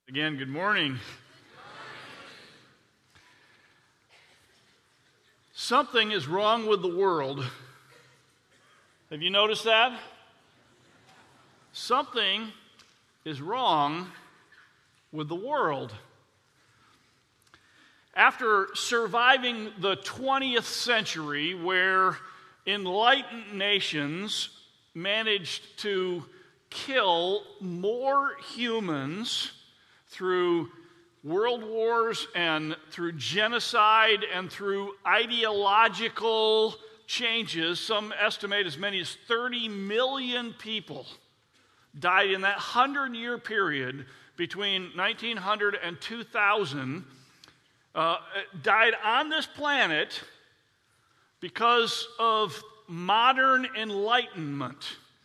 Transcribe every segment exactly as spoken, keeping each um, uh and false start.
Again, good morning. Something is wrong with the world. Have you noticed that? Something is wrong with the world. After surviving the twentieth century, where enlightened nations managed to kill more humans through world wars and through genocide and through ideological changes, some estimate as many as thirty million people died in that hundred-year period between nineteen hundred and two thousand, uh, died on this planet because of modern enlightenment.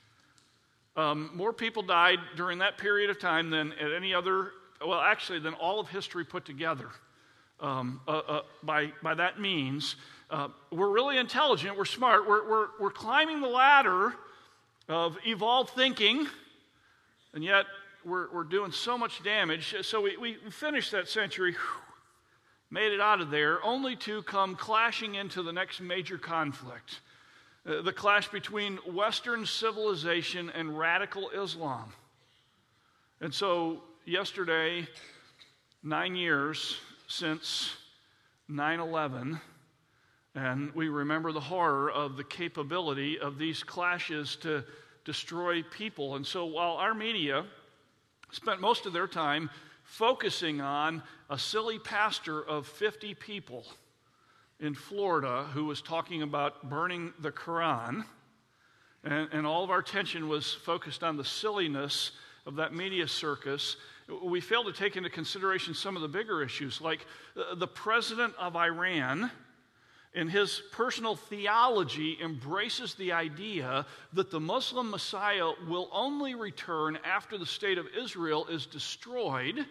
Um, more people died during that period of time than at any other, well, actually, than all of history put together. Um, uh, uh, by, by that means, uh, we're really intelligent, we're smart, we're, we're, we're climbing the ladder of evolved thinking, and yet we're, we're doing so much damage. So we, we finished that century, made it out of there, only to come clashing into the next major conflict. Uh, the clash between Western civilization and radical Islam. And so yesterday, nine years since nine eleven, and we remember the horror of the capability of these clashes to destroy people. And so while our media spent most of their time focusing on a silly pastor of fifty people in Florida who was talking about burning the Quran, and, and all of our attention was focused on the silliness of that media circus, we failed to take into consideration some of the bigger issues, like uh, the president of Iran, in his personal theology, embraces the idea that the Muslim Messiah will only return after the state of Israel is destroyed,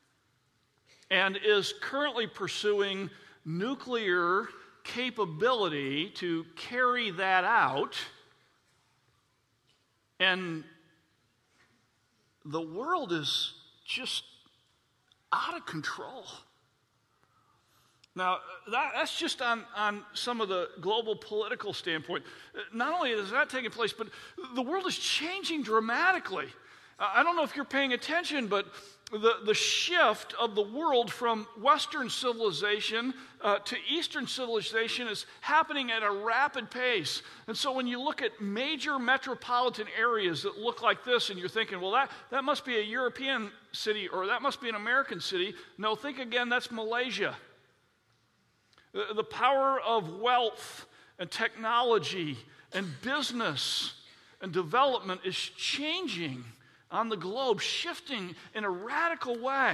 and is currently pursuing nuclear capability to carry that out. And the world is just out of control. Now, that, that's just on, on some of the global political standpoint. Not only is that taking place, but the world is changing dramatically. I don't know if you're paying attention, but the, the shift of the world from Western civilization uh, to Eastern civilization is happening at a rapid pace. And so when you look at major metropolitan areas that look like this, and you're thinking, well, that, that must be a European city, or that must be an American city. No, think again, that's Malaysia. The, the power of wealth and technology and business and development is changing on the globe, shifting in a radical way.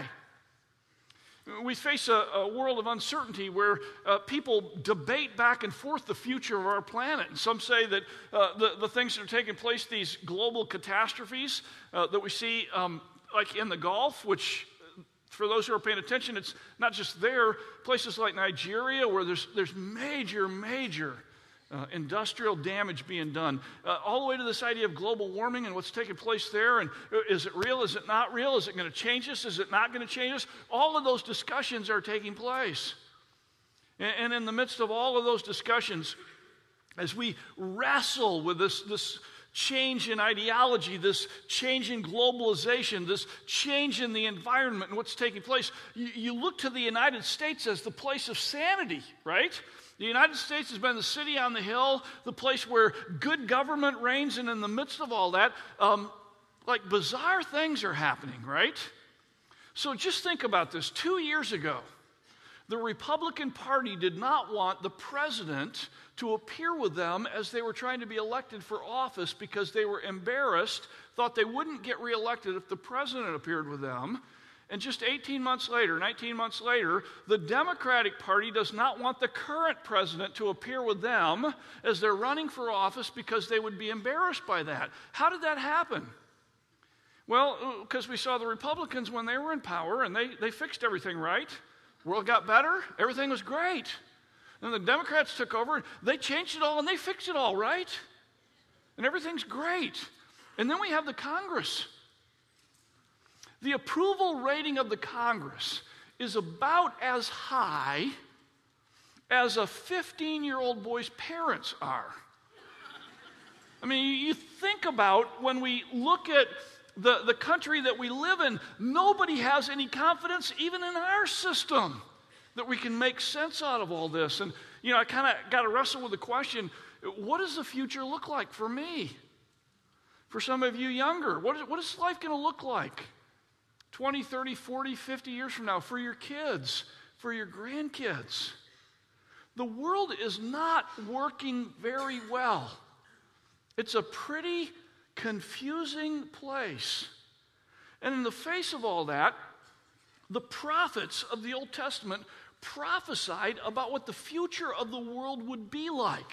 We face a, a world of uncertainty where uh, people debate back and forth the future of our planet. And some say that uh, the, the things that are taking place, these global catastrophes uh, that we see um, like in the Gulf, which for those who are paying attention, it's not just there, places like Nigeria where there's, there's major, major Uh, industrial damage being done, uh, all the way to this idea of global warming and what's taking place there. And is it real? Is it not real? Is it going to change us? Is it not going to change us? All of those discussions are taking place. And, and in the midst of all of those discussions, as we wrestle with this, this change in ideology, this change in globalization, this change in the environment and what's taking place, you, you look to the United States as the place of sanity, right? The United States has been the city on the hill, the place where good government reigns, and in the midst of all that, um, like bizarre things are happening, right? So just think about this. Two years ago, the Republican Party did not want the president to appear with them as they were trying to be elected for office because they were embarrassed, thought they wouldn't get reelected if the president appeared with them. And just eighteen months later, nineteen months later, the Democratic Party does not want the current president to appear with them as they're running for office because they would be embarrassed by that. How did that happen? Well, because we saw the Republicans when they were in power, and they, they fixed everything right. The world got better. Everything was great. And the Democrats took over. They changed it all, and they fixed it all right. And everything's great. And then we have the Congress. The approval rating of the Congress is about as high as a fifteen-year-old boy's parents are. I mean, you think about when we look at the, the country that we live in, nobody has any confidence even in our system that we can make sense out of all this. And, you know, I kind of got to wrestle with the question, what does the future look like for me? For some of you younger, what is, what is life going to look like twenty, thirty, forty, fifty years from now for your kids, for your grandkids? The world is not working very well. It's a pretty confusing place. And in the face of all that, the prophets of the Old Testament prophesied about what the future of the world would be like.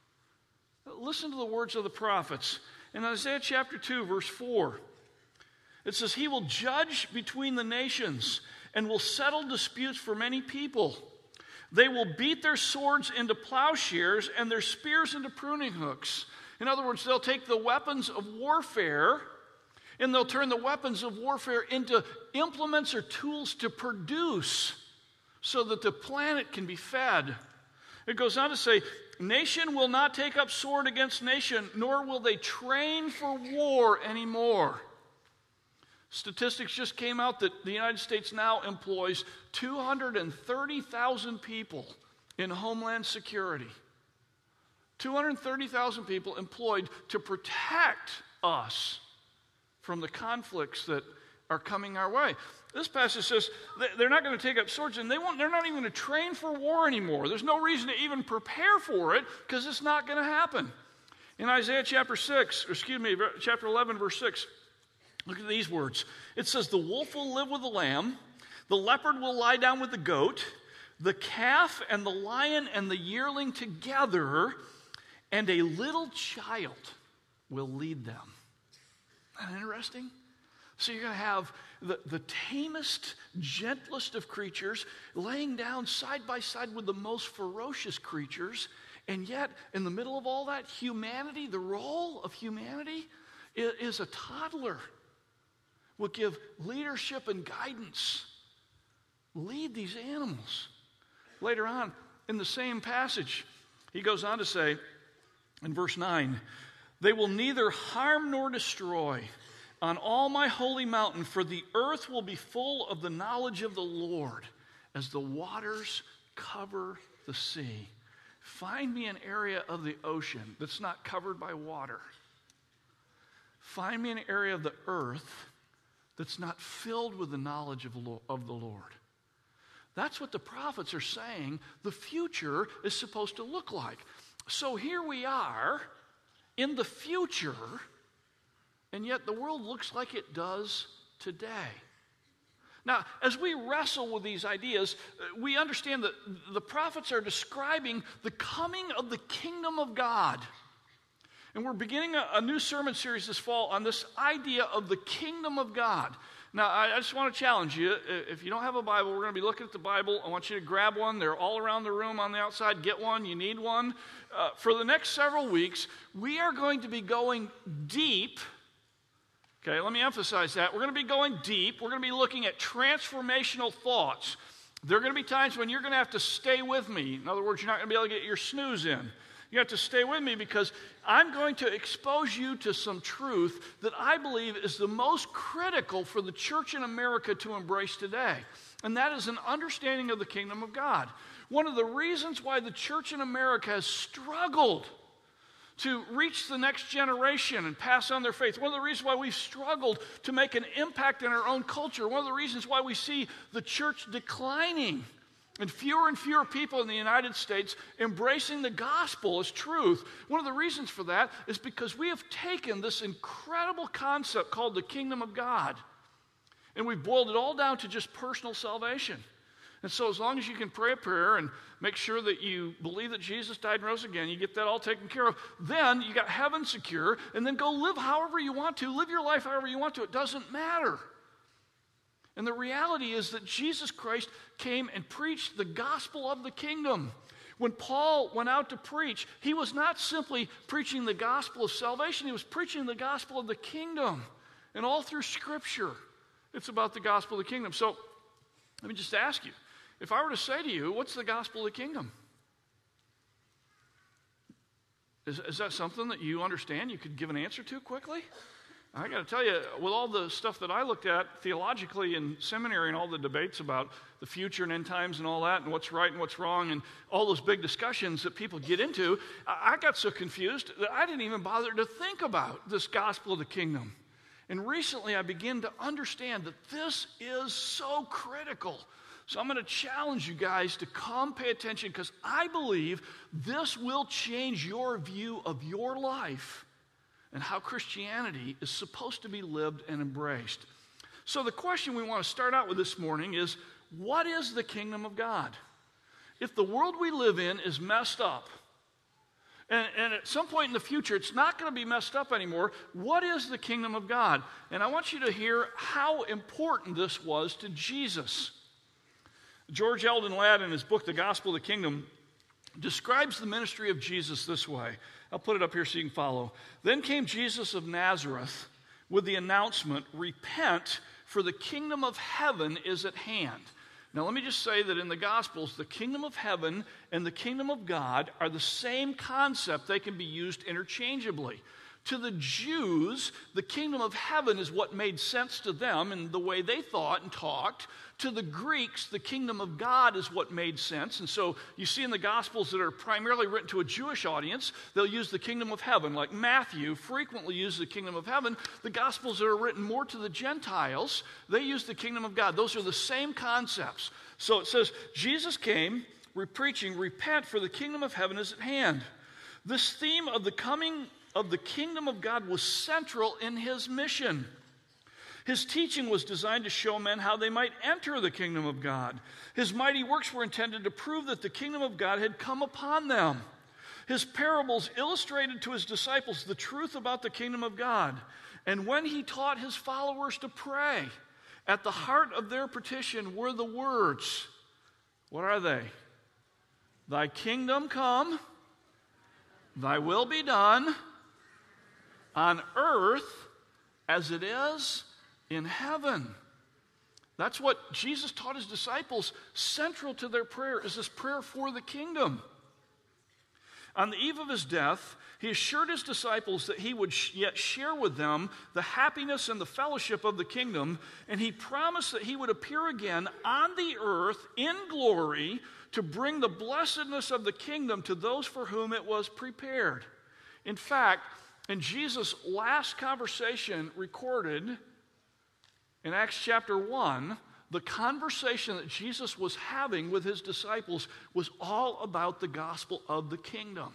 Listen to the words of the prophets. In Isaiah chapter two, verse four, it says, "He will judge between the nations and will settle disputes for many people. They will beat their swords into plowshares and their spears into pruning hooks." In other words, they'll take the weapons of warfare and they'll turn the weapons of warfare into implements or tools to produce so that the planet can be fed. It goes on to say, "Nation will not take up sword against nation, nor will they train for war anymore." Statistics just came out that the United States now employs two hundred thirty thousand people in Homeland Security. two hundred thirty thousand people employed to protect us from the conflicts that are coming our way. This passage says they're not going to take up swords, and they won't, they're not even going to train for war anymore. There's no reason to even prepare for it because it's not going to happen. In Isaiah chapter six, or excuse me, chapter eleven, verse six, look at these words. It says, "The wolf will live with the lamb, the leopard will lie down with the goat, the calf and the lion and the yearling together, and a little child will lead them." Isn't that interesting? So you're going to have the, the tamest, gentlest of creatures laying down side by side with the most ferocious creatures, and yet in the middle of all that, humanity, the role of humanity is, is a toddler. Will give leadership and guidance. Lead these animals. Later on in the same passage, he goes on to say in verse nine, "They will neither harm nor destroy on all my holy mountain, for the earth will be full of the knowledge of the Lord as the waters cover the sea." Find me an area of the ocean that's not covered by water. Find me an area of the earth that's not filled with the knowledge of the Lord. That's what the prophets are saying the future is supposed to look like. So here we are in the future, and yet the world looks like it does today. Now, as we wrestle with these ideas, we understand that the prophets are describing the coming of the kingdom of God. And we're beginning a, a new sermon series this fall on this idea of the kingdom of God. Now, I, I just want to challenge you. If you don't have a Bible, we're going to be looking at the Bible. I want you to grab one. They're all around the room on the outside. Get one. You need one. Uh, for the next several weeks, we are going to be going deep. Okay, let me emphasize that. We're going to be going deep. We're going to be looking at transformational thoughts. There are going to be times when you're going to have to stay with me. In other words, you're not going to be able to get your snooze in. You have to stay with me because I'm going to expose you to some truth that I believe is the most critical for the church in America to embrace today. And that is an understanding of the kingdom of God. One of the reasons why the church in America has struggled to reach the next generation and pass on their faith. One of the reasons why we've struggled to make an impact in our own culture. One of the reasons why we see the church declining and fewer and fewer people in the United States embracing the gospel as truth. One of the reasons for that is because we have taken this incredible concept called the kingdom of God, and we've boiled it all down to just personal salvation. And so as long as you can pray a prayer and make sure that you believe that Jesus died and rose again, you get that all taken care of, then you got heaven secure, and then go live however you want to, live your life however you want to. It doesn't matter. And the reality is that Jesus Christ came and preached the gospel of the kingdom. When Paul went out to preach, he was not simply preaching the gospel of salvation, he was preaching the gospel of the kingdom. And all through Scripture, It's about the gospel of the kingdom. So let me just ask you, if I were to say to you, what's the gospel of the kingdom? Is, is that something that you understand you could give an answer to quickly? I got to tell you, with all the stuff that I looked at theologically in seminary and all the debates about the future and end times and all that and what's right and what's wrong and all those big discussions that people get into, I got so confused that I didn't even bother to think about this gospel of the kingdom. And recently I began to understand that this is so critical. So I'm going to challenge you guys to come pay attention, because I believe this will change your view of your life and how Christianity is supposed to be lived and embraced. So the question we want to start out with this morning is, what is the kingdom of God? If the world we live in is messed up, and, and at some point in the future it's not going to be messed up anymore, what is the kingdom of God? And I want you to hear how important this was to Jesus. George Eldon Ladd, in his book, The Gospel of the Kingdom, describes the ministry of Jesus this way. I'll put it up here so you can follow. Then came Jesus of Nazareth with the announcement, "Repent, for the kingdom of heaven is at hand." Now let me just say that in the Gospels, the kingdom of heaven and the kingdom of God are the same concept. They can be used interchangeably. To the Jews, the kingdom of heaven is what made sense to them and the way they thought and talked. To the Greeks, the kingdom of God is what made sense. And so you see in the Gospels that are primarily written to a Jewish audience, they'll use the kingdom of heaven. Like Matthew frequently uses the kingdom of heaven. The Gospels that are written more to the Gentiles, they use the kingdom of God. Those are the same concepts. So it says, Jesus came, preaching, "Repent, for the kingdom of heaven is at hand." This theme of the coming of the kingdom of God was central in his mission. His teaching was designed to show men how they might enter the kingdom of God. His mighty works were intended to prove that the kingdom of God had come upon them. His parables illustrated to his disciples the truth about the kingdom of God. And when he taught his followers to pray, at the heart of their petition were the words. What are they? "Thy kingdom come, thy will be done, on earth as it is in heaven." That's what Jesus taught his disciples. Central to their prayer is this prayer for the kingdom. On the eve of his death, he assured his disciples that he would yet share with them the happiness and the fellowship of the kingdom, and he promised that he would appear again on the earth in glory to bring the blessedness of the kingdom to those for whom it was prepared. In fact, in Jesus' last conversation recorded in Acts chapter one, the conversation that Jesus was having with his disciples was all about the gospel of the kingdom.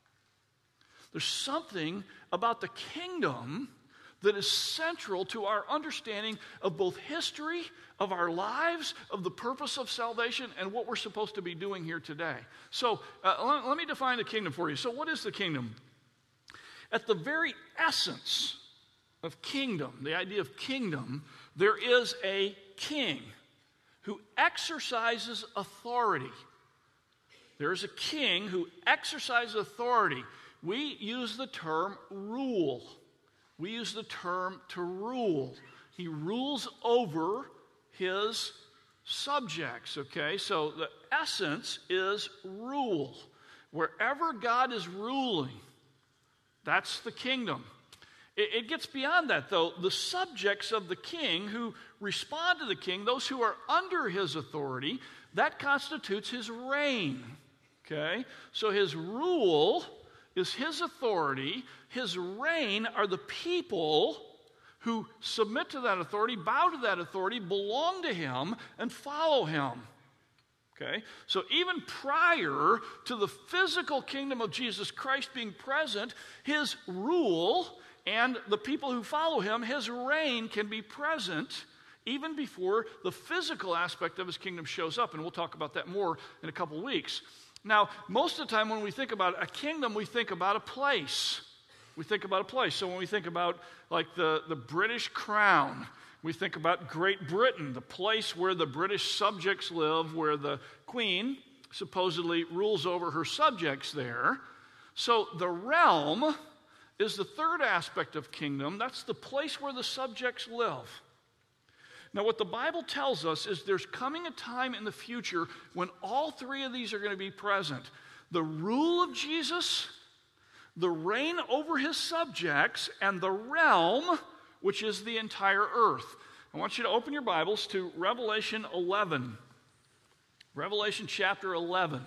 There's something about the kingdom that is central to our understanding of both history, of our lives, of the purpose of salvation, and what we're supposed to be doing here today. So uh, let, let me define the kingdom for you. So what is the kingdom? At the very essence of kingdom, the idea of kingdom, there is a king who exercises authority. There is a king who exercises authority. We use the term rule. We use the term to rule. He rules over his subjects, okay? So the essence is rule. Wherever God is ruling, that's the kingdom. It, it gets beyond that, though. The subjects of the king who respond to the king, those who are under his authority, that constitutes his reign, okay? So his rule is his authority. His reign are the people who submit to that authority, bow to that authority, belong to him, and follow him. Okay? So even prior to the physical kingdom of Jesus Christ being present, his rule and the people who follow him, his reign can be present even before the physical aspect of his kingdom shows up. And we'll talk about that more in a couple weeks. Now, most of the time when we think about a kingdom, we think about a place. We think about a place. So when we think about like the, the British crown, we think about Great Britain, the place where the British subjects live, where the queen supposedly rules over her subjects there. So the realm is the third aspect of kingdom. That's the place where the subjects live. Now, what the Bible tells us is there's coming a time in the future when all three of these are going to be present. The rule of Jesus, the reign over his subjects, and the realm, which is the entire earth. I want you to open your Bibles to Revelation eleven. Revelation chapter eleven.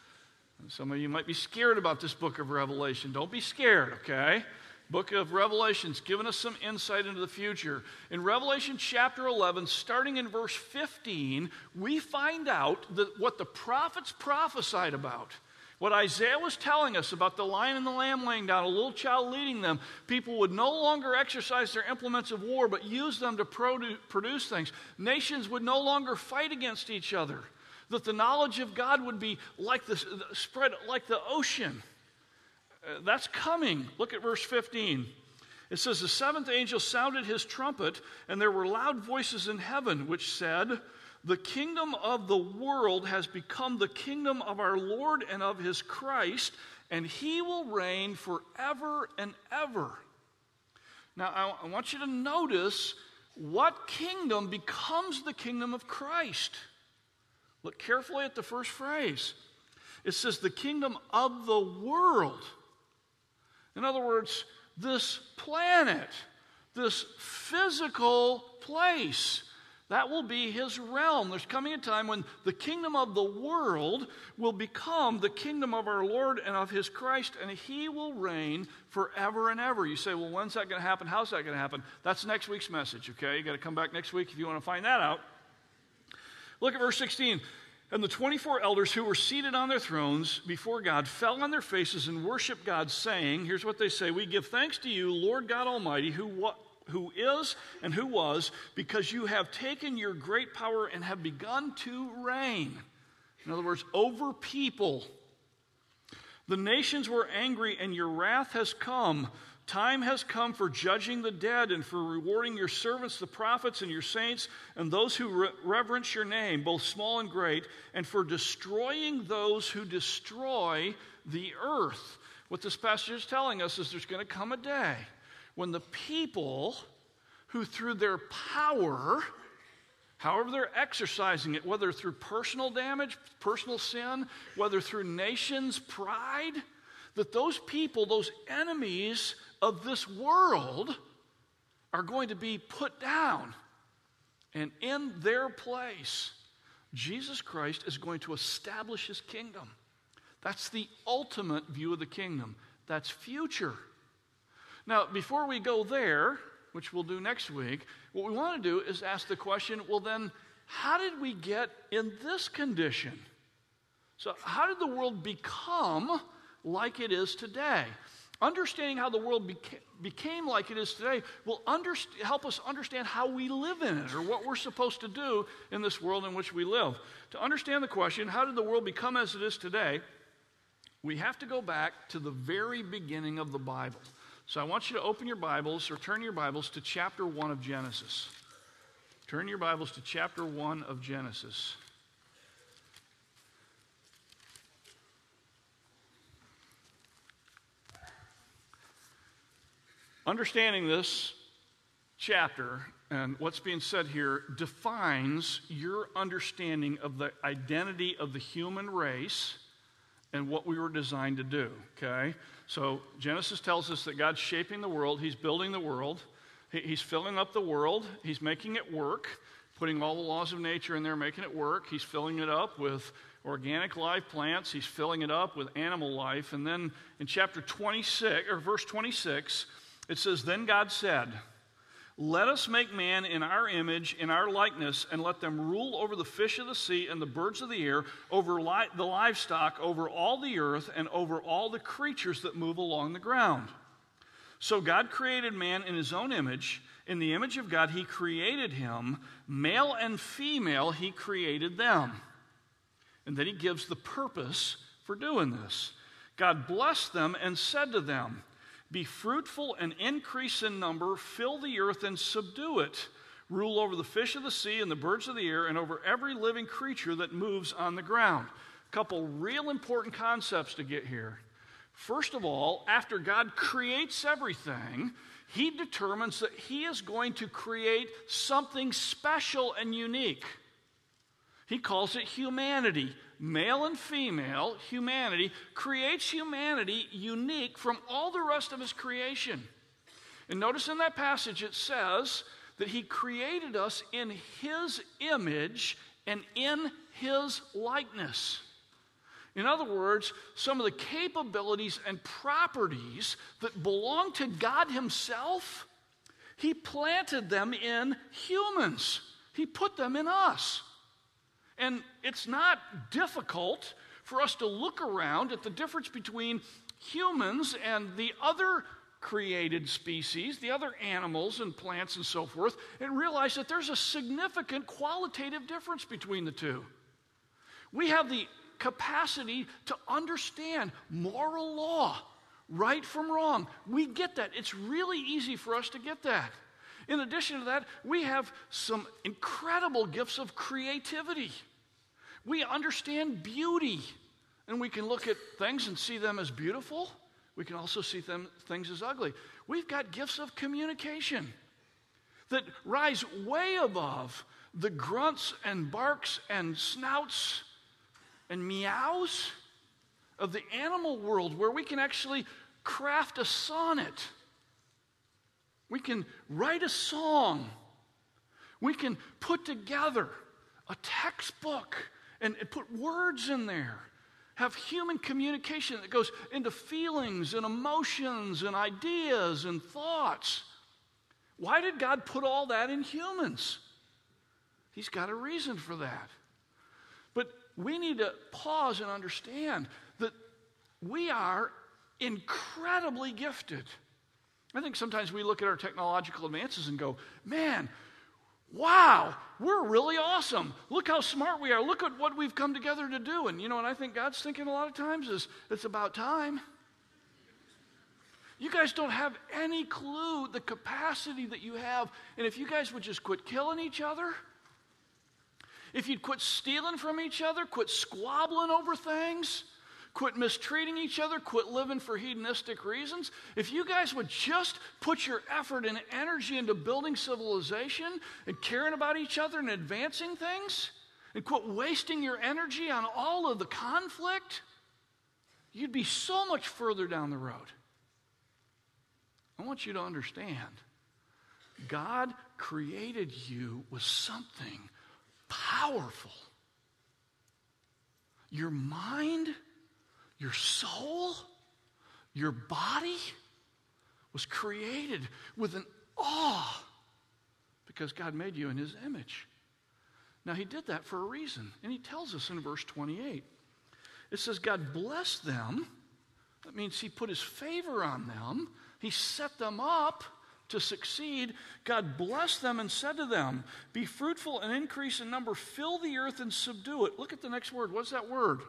Some of you might be scared about this book of Revelation. Don't be scared, okay? Book of Revelation's given us some insight into the future. In Revelation chapter eleven, starting in verse fifteen, we find out that what the prophets prophesied about, what Isaiah was telling us about the lion and the lamb laying down, a little child leading them, people would no longer exercise their implements of war, but use them to produ- produce things. Nations would no longer fight against each other. That the knowledge of God would be like the spread like the ocean. Uh, that's coming. Look at verse fifteen. It says, the seventh angel sounded his trumpet, and there were loud voices in heaven which said, the kingdom of the world has become the kingdom of our Lord and of his Christ, and he will reign forever and ever. Now, I, I want you to notice what kingdom becomes the kingdom of Christ. Look carefully at the first phrase. It says the kingdom of the world. In other words, this planet, this physical place, that will be his realm. There's coming a time when the kingdom of the world will become the kingdom of our Lord and of his Christ, and he will reign forever and ever. You say, well, when's that going to happen? How's that going to happen? That's next week's message, okay? You got to come back next week if you want to find that out. Look at verse sixteen. And the twenty-four elders who were seated on their thrones before God fell on their faces and worshiped God, saying, here's what they say, we give thanks to you, Lord God Almighty, who, who is and who was, because you have taken your great power and have begun to reign. In other words, over people. The nations were angry, and your wrath has come. Time has come for judging the dead and for rewarding your servants, the prophets, and your saints, and those who re- reverence your name, both small and great, and for destroying those who destroy the earth. What this passage is telling us is there's going to come a day when the people who through their power, however they're exercising it, whether through personal damage, personal sin, whether through nations' pride, that those people, those enemies of this world, are going to be put down. And in their place, Jesus Christ is going to establish his kingdom. That's the ultimate view of the kingdom. That's future. Now, before we go there, which we'll do next week, what we want to do is ask the question, well then, how did we get in this condition? So how did the world become like it is today? Understanding how the world beca- became like it is today will underst- help us understand how we live in it, or what we're supposed to do in this world in which we live. To understand the question, how did the world become as it is today, we have to go back to the very beginning of the Bible. So I want you to open your Bibles, or turn your Bibles to chapter one of Genesis. Turn your Bibles to chapter one of Genesis. Understanding this chapter and what's being said here defines your understanding of the identity of the human race and what we were designed to do, okay? So Genesis tells us that God's shaping the world. He's building the world. He's filling up the world. He's making it work, putting all the laws of nature in there, making it work. He's filling it up with organic life plants. He's filling it up with animal life. And then in chapter twenty-six, or verse twenty-six, it says, then God said, let us make man in our image, in our likeness, and let them rule over the fish of the sea and the birds of the air, over li- the livestock, over all the earth, and over all the creatures that move along the ground. So God created man in his own image. In the image of God, he created him. Male and female, he created them. And then he gives the purpose for doing this. God blessed them and said to them, be fruitful and increase in number, fill the earth and subdue it. Rule over the fish of the sea and the birds of the air and over every living creature that moves on the ground. A couple real important concepts to get here. First of all, after God creates everything, he determines that he is going to create something special and unique. He calls it humanity. Male and female, humanity, creates humanity unique from all the rest of his creation. And notice in that passage it says that he created us in his image and in his likeness. In other words, some of the capabilities and properties that belong to God himself, he planted them in humans. He put them in us. And it's not difficult for us to look around at the difference between humans and the other created species, the other animals and plants and so forth, and realize that there's a significant qualitative difference between the two. We have the capacity to understand moral law, right from wrong. We get that. It's really easy for us to get that. In addition to that, we have some incredible gifts of creativity. We understand beauty, and we can look at things and see them as beautiful. We can also see them, things as ugly. We've got gifts of communication that rise way above the grunts and barks and snouts and meows of the animal world, where we can actually craft a sonnet. We can write a song. We can put together a textbook and, and put words in there. Have human communication that goes into feelings and emotions and ideas and thoughts. Why did God put all that in humans? He's got a reason for that. But we need to pause and understand that we are incredibly gifted. I think sometimes we look at our technological advances and go, man, wow, we're really awesome. Look how smart we are. Look at what we've come together to do. And you know what I think God's thinking a lot of times is, it's about time. You guys don't have any clue the capacity that you have. And if you guys would just quit killing each other, if you'd quit stealing from each other, quit squabbling over things, quit mistreating each other, quit living for hedonistic reasons, if you guys would just put your effort and energy into building civilization and caring about each other and advancing things, and quit wasting your energy on all of the conflict, you'd be so much further down the road. I want you to understand, God created you with something powerful. Your mind, your soul, your body was created with an awe because God made you in his image. Now, he did that for a reason, and he tells us in verse twenty-eight. It says, God blessed them. That means he put his favor on them. He set them up to succeed. God blessed them and said to them, be fruitful and increase in number, fill the earth and subdue it. Look at the next word. What's that word?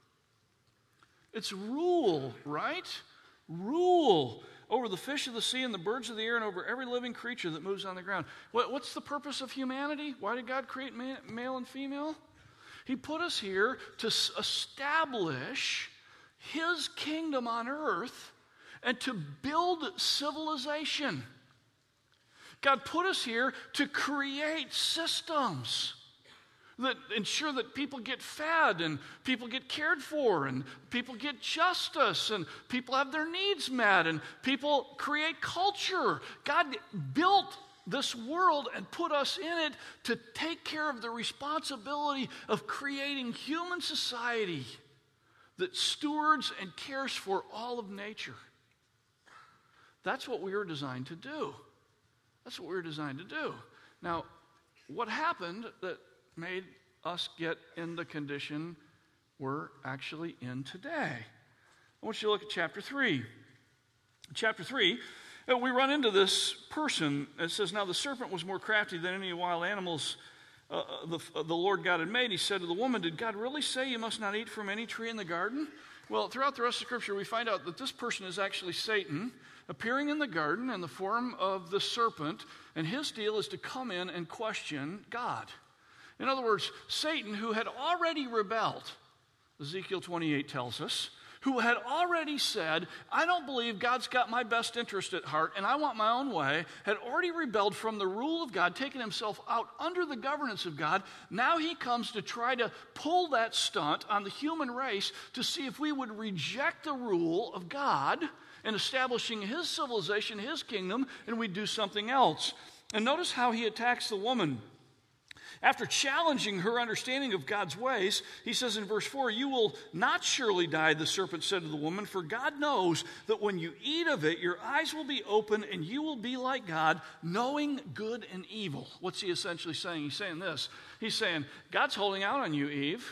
It's rule, right? Rule over the fish of the sea and the birds of the air and over every living creature that moves on the ground. What, what's the purpose of humanity? Why did God create man, male and female? He put us here to establish his kingdom on earth and to build civilization. God put us here to create systems that ensure that people get fed and people get cared for and people get justice and people have their needs met and people create culture. God built this world and put us in it to take care of the responsibility of creating human society that stewards and cares for all of nature. That's what we were designed to do. That's what we were designed to do. Now, what happened that made us get in the condition we're actually in today? I want you to look at chapter three. Chapter three, uh, we run into this person. It says, now the serpent was more crafty than any wild animals uh, the, uh, the Lord God had made. He said to the woman, did God really say you must not eat from any tree in the garden? Well, throughout the rest of Scripture, we find out that this person is actually Satan, appearing in the garden in the form of the serpent, and his deal is to come in and question God. In other words, Satan, who had already rebelled, Ezekiel twenty-eight tells us, who had already said, I don't believe God's got my best interest at heart and I want my own way, had already rebelled from the rule of God, taken himself out under the governance of God. Now he comes to try to pull that stunt on the human race to see if we would reject the rule of God and establishing his civilization, his kingdom, and we do something else. And notice how he attacks the woman. After challenging her understanding of God's ways, he says in verse four, you will not surely die, the serpent said to the woman, for God knows that when you eat of it, your eyes will be open and you will be like God, knowing good and evil. What's he essentially saying? He's saying this. He's saying, God's holding out on you, Eve.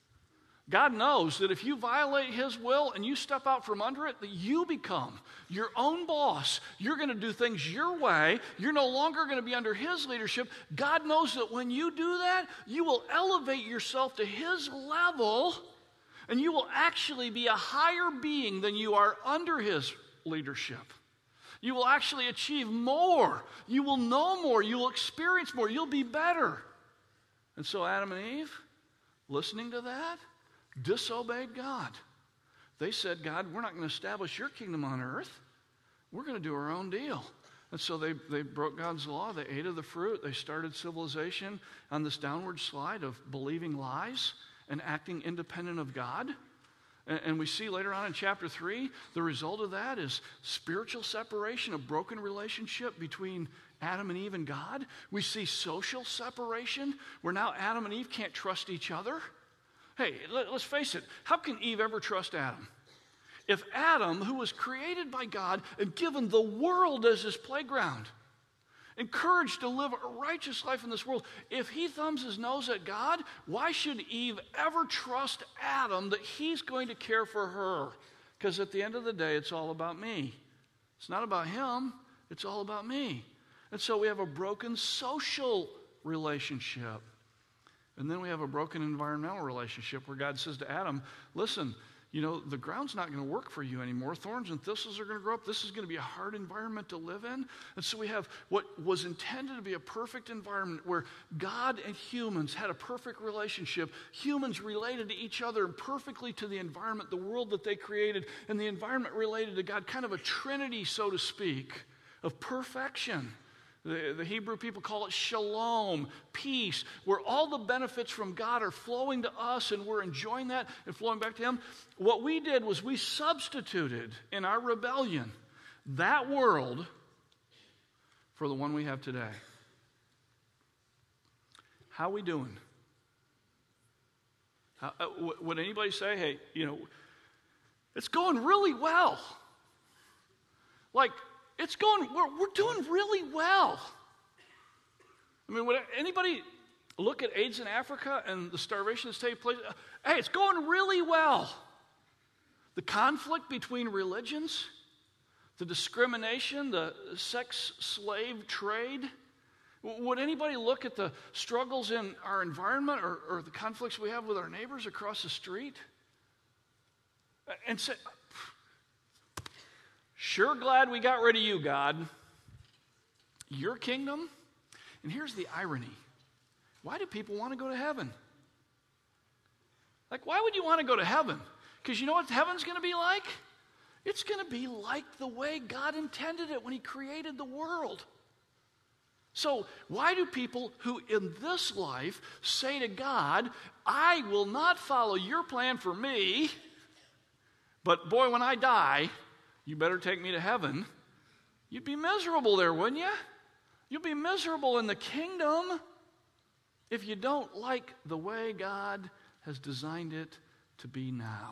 God knows that if you violate his will and you step out from under it, that you become your own boss. You're going to do things your way. You're no longer going to be under his leadership. God knows that when you do that, you will elevate yourself to his level, and you will actually be a higher being than you are under his leadership. You will actually achieve more. You will know more. You will experience more. You'll be better. And so Adam and Eve, listening to that, disobeyed God. They said, God, we're not going to establish your kingdom on earth. We're going to do our own deal. And so they, they broke God's law. They ate of the fruit. They started civilization on this downward slide of believing lies and acting independent of God. And, and we see later on in chapter three, the result of that is spiritual separation, a broken relationship between Adam and Eve and God. We see social separation, where now Adam and Eve can't trust each other. Hey, let, let's face it. How can Eve ever trust Adam? If Adam, who was created by God and given the world as his playground, encouraged to live a righteous life in this world, if he thumbs his nose at God, why should Eve ever trust Adam that he's going to care for her? Because at the end of the day, it's all about me. It's not about him. It's all about me. And so we have a broken social relationship. And then we have a broken environmental relationship where God says to Adam, listen, you know, the ground's not going to work for you anymore. Thorns and thistles are going to grow up. This is going to be a hard environment to live in. And so we have what was intended to be a perfect environment where God and humans had a perfect relationship. Humans related to each other perfectly to the environment, the world that they created, and the environment related to God, kind of a trinity, so to speak, of perfection. The, the Hebrew people call it shalom, peace, where all the benefits from God are flowing to us and we're enjoying that and flowing back to him. What we did was we substituted in our rebellion that world for the one we have today. How are we doing? How, uh, w- would anybody say, hey, you know, it's going really well? Like, It's going, we're, we're doing really well. I mean, would anybody look at AIDS in Africa and the starvation that's taking place? Hey, it's going really well. The conflict between religions, the discrimination, the sex slave trade. Would anybody look at the struggles in our environment or, or the conflicts we have with our neighbors across the street and say, sure glad we got rid of you, God. Your kingdom? And here's the irony. Why do people want to go to heaven? Like, why would you want to go to heaven? Because you know what heaven's going to be like? It's going to be like the way God intended it when he created the world. So why do people who in this life say to God, I will not follow your plan for me, but boy, when I die, you better take me to heaven. You'd be miserable there, wouldn't you? You'll be miserable in the kingdom if you don't like the way God has designed it to be now.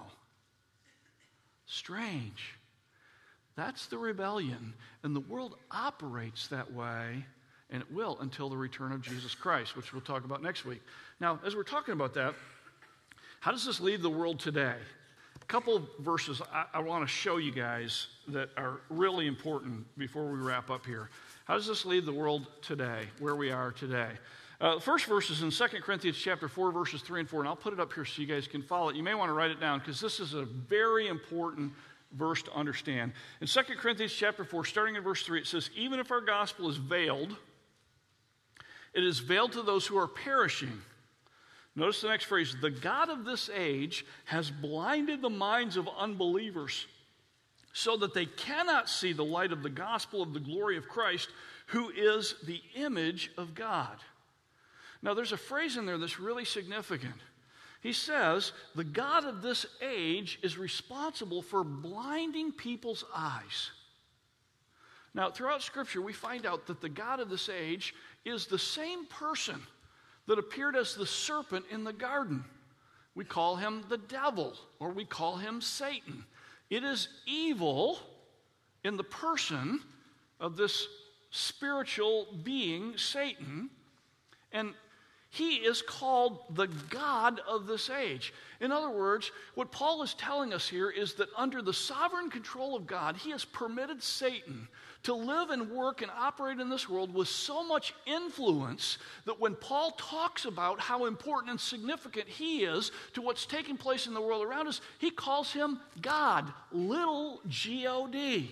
Strange. That's the rebellion. And the world operates that way, and it will until the return of Jesus Christ, which we'll talk about next week. Now, as we're talking about that, how does this leave the world today? A couple of verses I, I want to show you guys that are really important before we wrap up here. How does this leave the world today, where we are today? Uh, the first verse is in Second Corinthians chapter four, verses three and four, and I'll put it up here so you guys can follow it. You may want to write it down because this is a very important verse to understand. In Second Corinthians chapter four, starting in verse three, it says, even if our gospel is veiled, it is veiled to those who are perishing. Notice the next phrase, the God of this age has blinded the minds of unbelievers so that they cannot see the light of the gospel of the glory of Christ, who is the image of God. Now, there's a phrase in there that's really significant. He says, the God of this age is responsible for blinding people's eyes. Now, throughout Scripture, we find out that the God of this age is the same person that appeared as the serpent in the garden. We call him the devil, or we call him Satan. It is evil in the person of this spiritual being, Satan, and he is called the God of this age. In other words, what Paul is telling us here is that under the sovereign control of God, he has permitted Satan to live and work and operate in this world with so much influence that when Paul talks about how important and significant he is to what's taking place in the world around us, he calls him God, little G O D.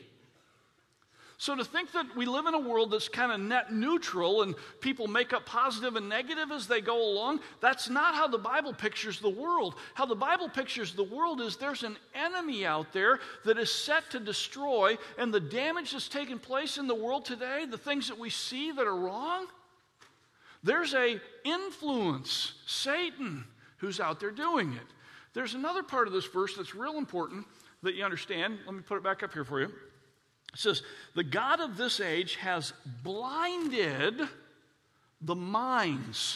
So to think that we live in a world that's kind of net neutral and people make up positive and negative as they go along, that's not how the Bible pictures the world. How the Bible pictures the world is there's an enemy out there that is set to destroy, and the damage that's taking place in the world today, the things that we see that are wrong, there's a influence, Satan, who's out there doing it. There's another part of this verse that's real important that you understand. Let me put it back up here for you. It says, the God of this age has blinded the minds.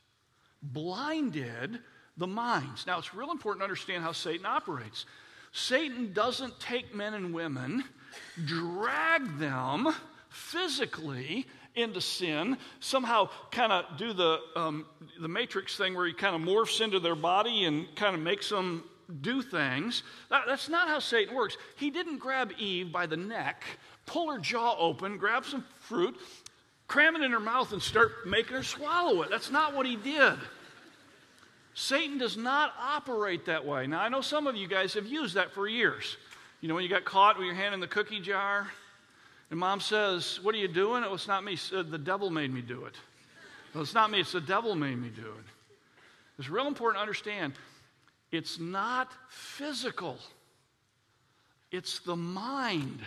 Blinded the minds. Now, it's real important to understand how Satan operates. Satan doesn't take men and women, drag them physically into sin, somehow kind of do the, um, the Matrix thing where he kind of morphs into their body and kind of makes them do things. That, that's not how Satan works. He didn't grab Eve by the neck, pull her jaw open, grab some fruit, cram it in her mouth, and start making her swallow it. That's not what he did. Satan does not operate that way. Now, I know some of you guys have used that for years. You know, when you got caught with your hand in the cookie jar, and mom says, what are you doing? Oh, it's not me. The devil made me do it. Well, it's not me. It's the devil made me do it. It's real important to understand. It's not physical. It's the mind.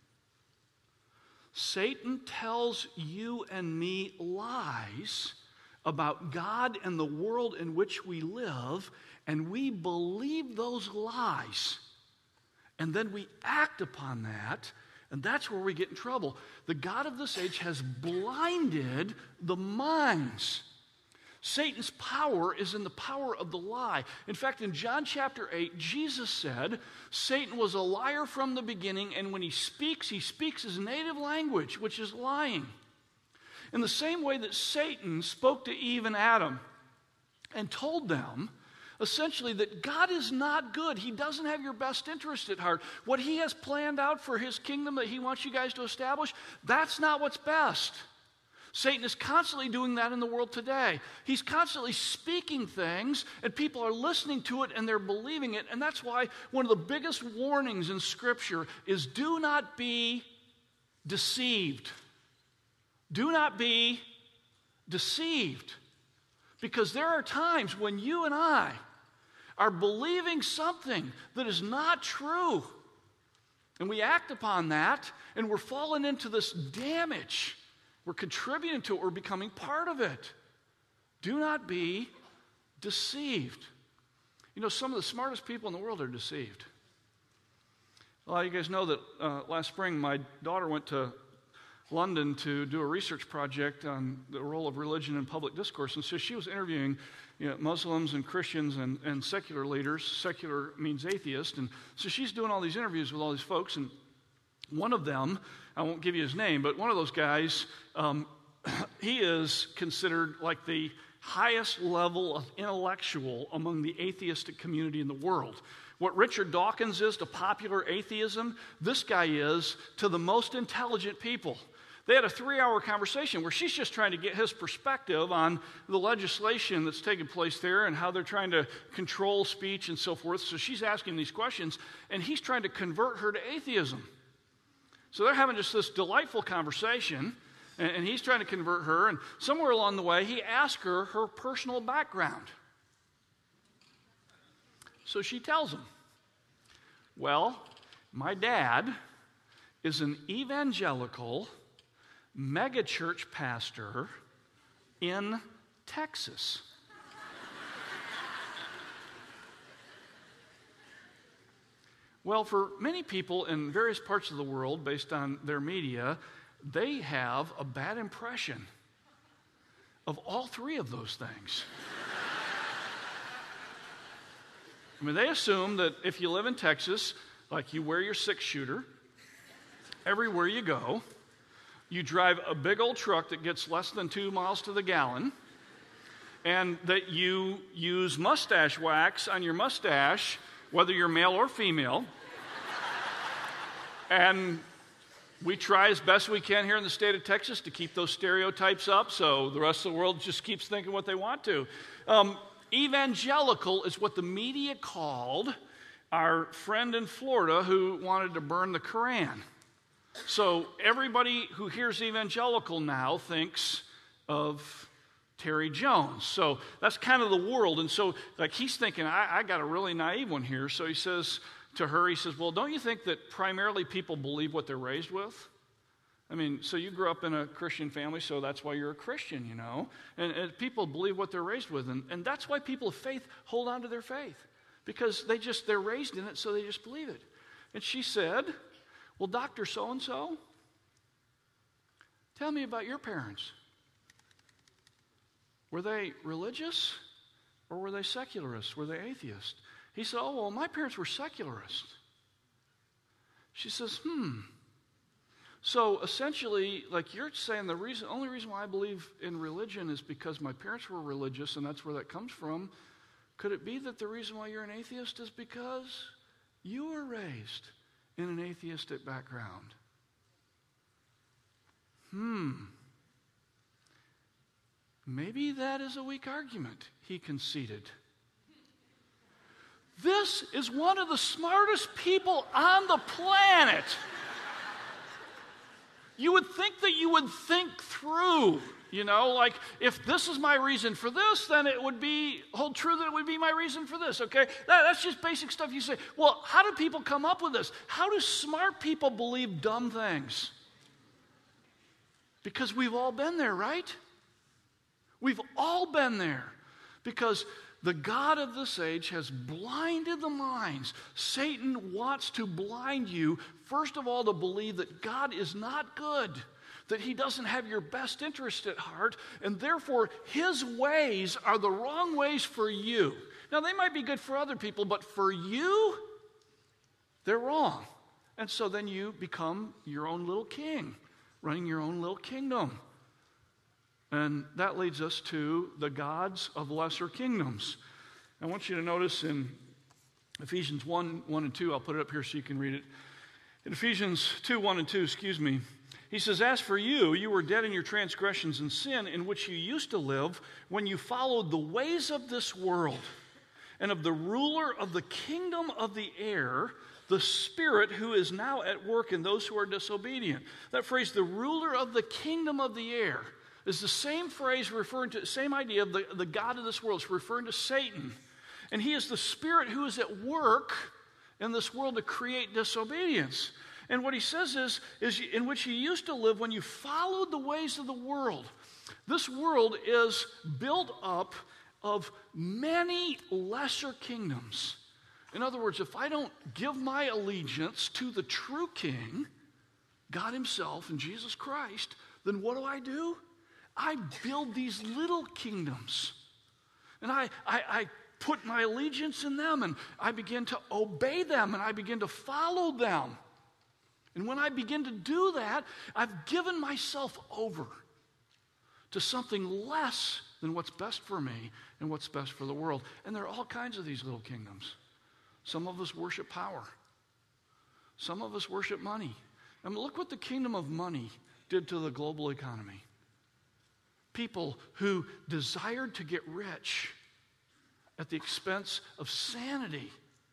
Satan tells you and me lies about God and the world in which we live, and we believe those lies. And then we act upon that, and that's where we get in trouble. The God of this age has blinded the minds. Satan's power is in the power of the lie. In fact, in John chapter eight, Jesus said, Satan was a liar from the beginning, and when he speaks, he speaks his native language, which is lying. In the same way that Satan spoke to Eve and Adam and told them, essentially, that God is not good. He doesn't have your best interest at heart. What he has planned out for his kingdom that he wants you guys to establish, that's not what's best. Satan is constantly doing that in the world today. He's constantly speaking things, and people are listening to it, and they're believing it. And that's why one of the biggest warnings in Scripture is do not be deceived. Do not be deceived. Because there are times when you and I are believing something that is not true. And we act upon that, and we're falling into this damage. We're contributing to it. We're becoming part of it. Do not be deceived. You know, some of the smartest people in the world are deceived. A lot of you guys know that uh, last spring my daughter went to London to do a research project on the role of religion in public discourse. And so she was interviewing you know, Muslims and Christians and, and secular leaders. Secular means atheist. And so she's doing all these interviews with all these folks. And one of them, I won't give you his name, but one of those guys, um, he is considered like the highest level of intellectual among the atheistic community in the world. What Richard Dawkins is to popular atheism, this guy is to the most intelligent people. They had a three-hour conversation where she's just trying to get his perspective on the legislation that's taking place there and how they're trying to control speech and so forth. So she's asking these questions, and he's trying to convert her to atheism. So they're having just this delightful conversation, and, and he's trying to convert her. And somewhere along the way, he asked her her personal background. So she tells him, well, my dad is an evangelical megachurch pastor in Texas. Well, for many people in various parts of the world, based on their media, they have a bad impression of all three of those things. I mean, they assume that if you live in Texas, like you wear your six-shooter everywhere you go, you drive a big old truck that gets less than two miles to the gallon, and that you use mustache wax on your mustache, whether you're male or female. And we try as best we can here in the state of Texas to keep those stereotypes up so the rest of the world just keeps thinking what they want to. Um, evangelical is what the media called our friend in Florida who wanted to burn the Koran. So everybody who hears evangelical now thinks of Terry Jones. So that's kind of the world. And so like he's thinking, I, I got a really naive one here. So he says to her, he says, well, don't you think that primarily people believe what they're raised with? I mean, so you grew up in a Christian family, so that's why you're a Christian, you know. And, and people believe what they're raised with. And, and that's why people of faith hold on to their faith. Because they just, they're raised in it, so they just believe it. And she said, well, Doctor So-and-so, tell me about your parents. Were they religious or were they secularists? Were they atheists? He said, oh, well, my parents were secularists. She says, hmm. So essentially, like you're saying, the reason, only reason why I believe in religion is because my parents were religious, and that's where that comes from. Could it be that the reason why you're an atheist is because you were raised in an atheistic background? Hmm. Maybe that is a weak argument, he conceded. This is one of the smartest people on the planet. You would think that you would think through, you know, like if this is my reason for this, then it would be, hold true that it would be my reason for this, okay? That, that's just basic stuff you say. Well, how do people come up with this? How do smart people believe dumb things? Because we've all been there, right? We've all been there. Because the God of this age has blinded the minds. Satan wants to blind you, first of all, to believe that God is not good, that he doesn't have your best interest at heart, and therefore his ways are the wrong ways for you. Now, they might be good for other people, but for you, they're wrong. And so then you become your own little king, running your own little kingdom. And that leads us to the gods of lesser kingdoms. I want you to notice in Ephesians one, one and two, I'll put it up here so you can read it. In Ephesians two, one and two, excuse me, he says, as for you, you were dead in your transgressions and sin in which you used to live when you followed the ways of this world and of the ruler of the kingdom of the air, the Spirit who is now at work in those who are disobedient. That phrase, the ruler of the kingdom of the air, is the same phrase referring to, same idea of the, the God of this world. It's referring to Satan. And he is the spirit who is at work in this world to create disobedience. And what he says is, is in which you used to live when you followed the ways of the world. This world is built up of many lesser kingdoms. In other words, if I don't give my allegiance to the true king, God himself and Jesus Christ, then what do I do? I build these little kingdoms, and I, I, I put my allegiance in them, and I begin to obey them, and I begin to follow them. And when I begin to do that, I've given myself over to something less than what's best for me and what's best for the world. And there are all kinds of these little kingdoms. Some of us worship power. Some of us worship money. I mean, look what the kingdom of money did to the global economy. People who desired to get rich at the expense of sanity.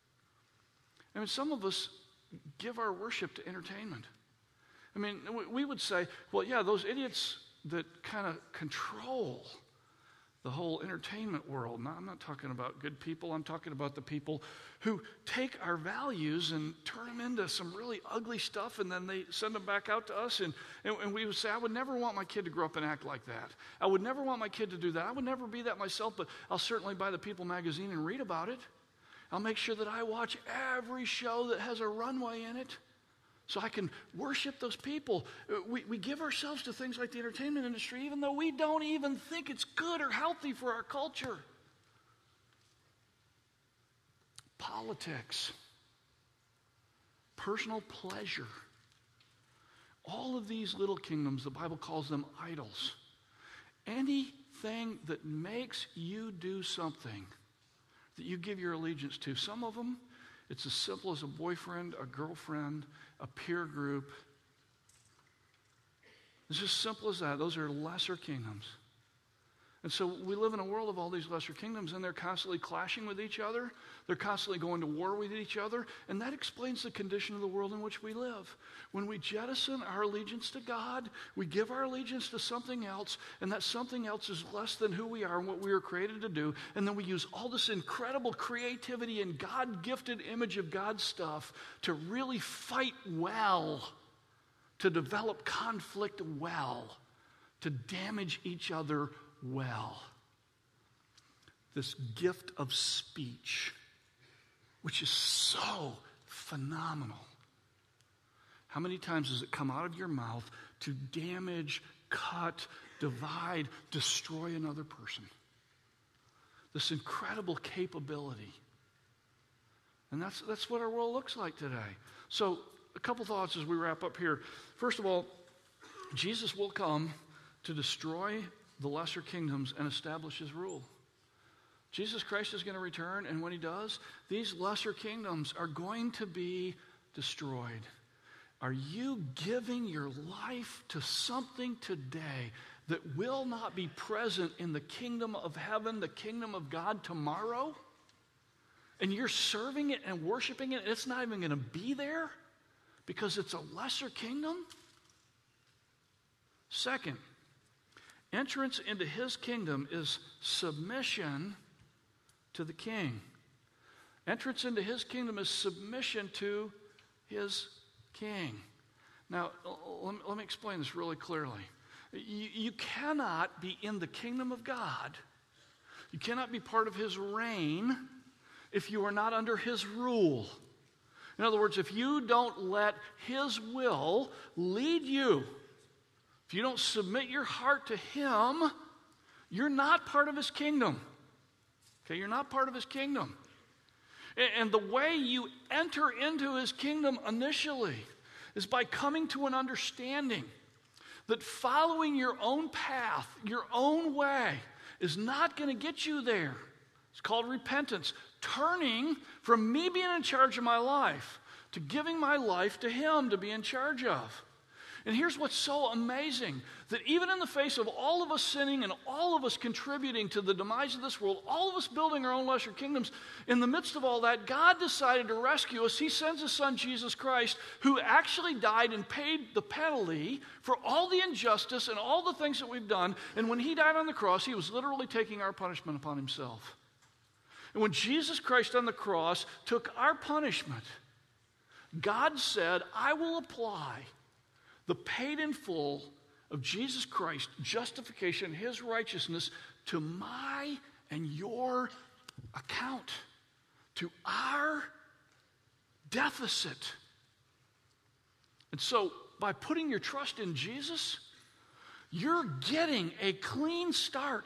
I mean, some of us give our worship to entertainment. I mean, we would say, well, yeah, those idiots that kind of control the whole entertainment world. Now, I'm not talking about good people. I'm talking about the people who take our values and turn them into some really ugly stuff, and then they send them back out to us. And, and, and we would say, I would never want my kid to grow up and act like that. I would never want my kid to do that. I would never be that myself, but I'll certainly buy the People magazine and read about it. I'll make sure that I watch every show that has a runway in it, so I can worship those people. We, we give ourselves to things like the entertainment industry, even though we don't even think it's good or healthy for our culture. Politics, personal pleasure, all of these little kingdoms, the Bible calls them idols. Anything that makes you do something that you give your allegiance to. Some of them, it's as simple as a boyfriend, a girlfriend, a peer group. It's as simple as that. Those are lesser kingdoms. And so we live in a world of all these lesser kingdoms, and they're constantly clashing with each other. They're constantly going to war with each other, and that explains the condition of the world in which we live. When we jettison our allegiance to God, we give our allegiance to something else, and that something else is less than who we are and what we were created to do, and then we use all this incredible creativity and God-gifted image of God stuff to really fight well, to develop conflict well, to damage each other well. This gift of speech, which is so phenomenal. How many times does it come out of your mouth to damage, cut, divide, destroy another person? This incredible capability. And that's, that's what our world looks like today. So, a couple thoughts as we wrap up here. First of all, Jesus will come to destroy the lesser kingdoms and establish his rule. Jesus Christ is going to return, and when he does, these lesser kingdoms are going to be destroyed. Are you giving your life to something today that will not be present in the kingdom of heaven, the kingdom of God tomorrow? And you're serving it and worshiping it, and it's not even going to be there because it's a lesser kingdom? Second, entrance into his kingdom is submission to the king. Entrance into his kingdom is submission to his king. Now, let me, let me explain this really clearly. You, you cannot be in the kingdom of God. You cannot be part of his reign if you are not under his rule. In other words, if you don't let his will lead you, if you don't submit your heart to him, you're not part of his kingdom. Okay, you're not part of his kingdom. And the way you enter into his kingdom initially is by coming to an understanding that following your own path, your own way, is not going to get you there. It's called repentance. Turning from me being in charge of my life to giving my life to him to be in charge of. And here's what's so amazing, that even in the face of all of us sinning and all of us contributing to the demise of this world, all of us building our own lesser kingdoms, in the midst of all that, God decided to rescue us. He sends his son, Jesus Christ, who actually died and paid the penalty for all the injustice and all the things that we've done. And when he died on the cross, he was literally taking our punishment upon himself. And when Jesus Christ on the cross took our punishment, God said, I will apply the paid in full of Jesus Christ, justification, his righteousness, to my and your account, to our deficit. And so, by putting your trust in Jesus, you're getting a clean start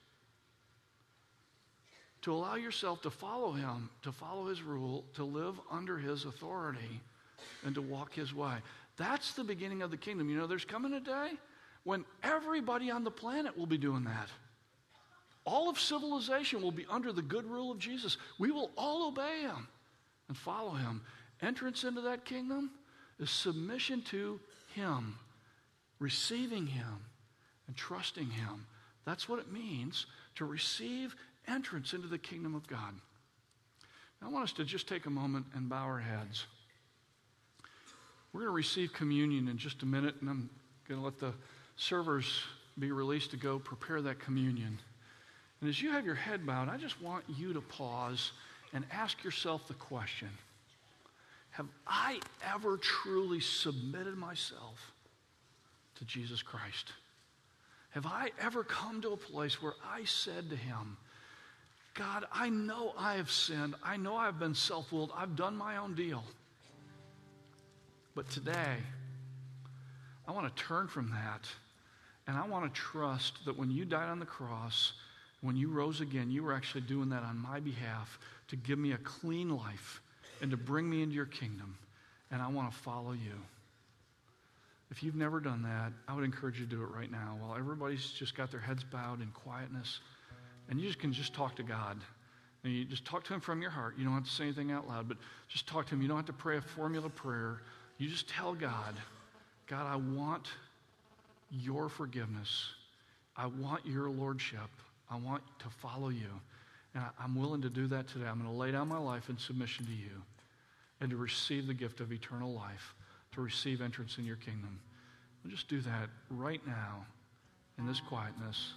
to allow yourself to follow him, to follow his rule, to live under his authority, and to walk his way. That's the beginning of the kingdom. You know, there's coming a day when everybody on the planet will be doing that. All of civilization will be under the good rule of Jesus. We will all obey him and follow him. Entrance into that kingdom is submission to him, receiving him, and trusting him. That's what it means to receive entrance into the kingdom of God. Now, I want us to just take a moment and bow our heads. We're going to receive communion in just a minute, and I'm going to let the servers be released to go prepare that communion. And as you have your head bowed, I just want you to pause and ask yourself the question, have I ever truly submitted myself to Jesus Christ? Have I ever come to a place where I said to him, God, I know I have sinned. I know I've been self-willed. I've done my own deal. But today, I want to turn from that, and I want to trust that when you died on the cross, when you rose again, you were actually doing that on my behalf to give me a clean life and to bring me into your kingdom, and I want to follow you. If you've never done that, I would encourage you to do it right now while everybody's just got their heads bowed in quietness, and you just can just talk to God. And you just talk to him from your heart. You don't have to say anything out loud, but just talk to him. You don't have to pray a formula prayer. You just tell God, God, I want your forgiveness. I want your lordship. I want to follow you. And I, I'm willing to do that today. I'm going to lay down my life in submission to you and to receive the gift of eternal life, to receive entrance in your kingdom. We'll just do that right now in this quietness.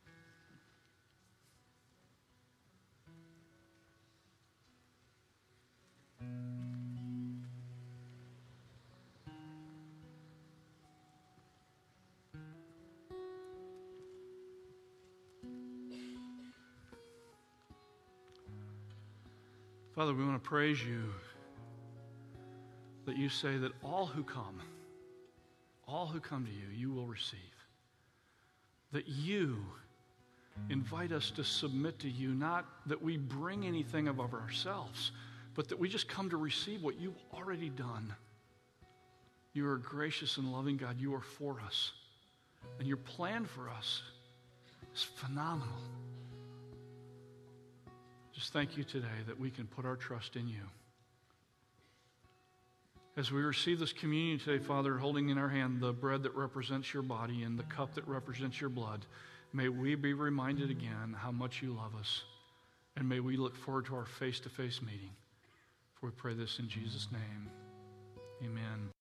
Father, we want to praise you that you say that all who come, all who come to you, you will receive. That you invite us to submit to you, not that we bring anything of ourselves, but that we just come to receive what you've already done. You are a gracious and loving God. You are for us. And your plan for us is phenomenal. Just thank you today that we can put our trust in you. As we receive this communion today, Father, holding in our hand the bread that represents your body and the cup that represents your blood, may we be reminded again how much you love us. And may we look forward to our face-to-face meeting. For we pray this in Jesus' name. Amen.